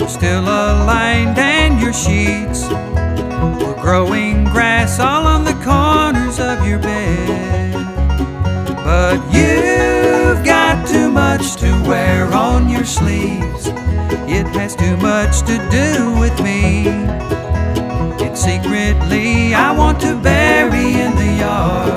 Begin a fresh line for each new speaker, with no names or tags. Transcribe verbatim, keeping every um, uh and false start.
still aligned, and your sheets were growing grass all on the corners of your bed. But you've got too much to wear on your sleeves. It has too much to do with me. It's secretly I want to bury in the yard.